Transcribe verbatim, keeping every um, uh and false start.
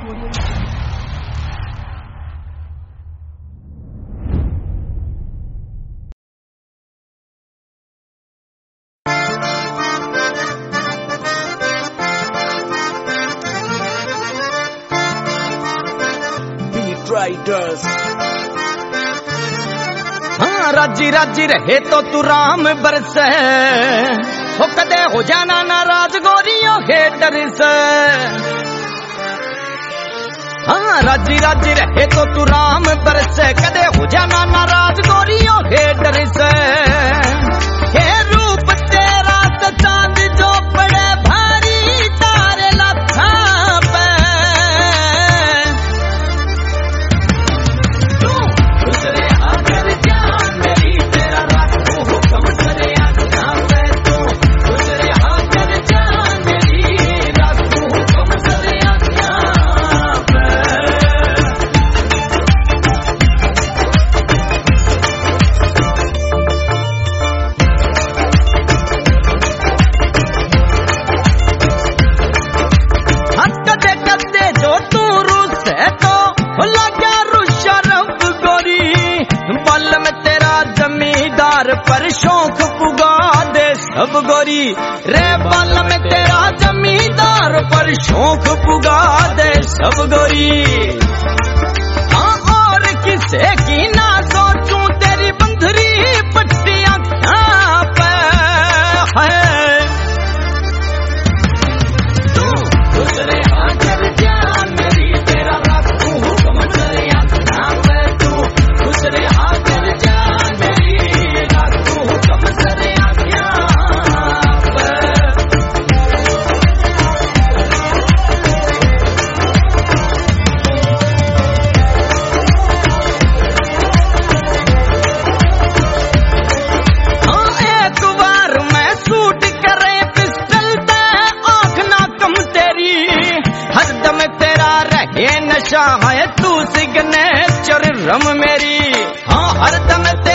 Riders. हाँ राजी राजी रहे तो तू राम बरसे, हो कदे हो जाना नाराज गोरियों के डर से। हाँ राजी राजी रहे तो तू राम बरसे, कदे हो जाना नाराज गोरियों के डर से। हे रूप तेरा तो चांद जो पड़े भारी तारे लथा पे। पर शौक पुगा दे सब गोरी रे, बाल में तेरा जमींदार पर शौक पुगा दे सब गोरी। हाँ और किसे की ना सोचूं तेरी बंधरी पट्टियां क्या पे है। तू दूसरे आकर जान मेरी तेरा रखूं हुक्म तेरे आँखों पे। तू दूसरे आकर जान मेरी नशा है तू सिग्नेचर रम मेरी। हाँ हरदम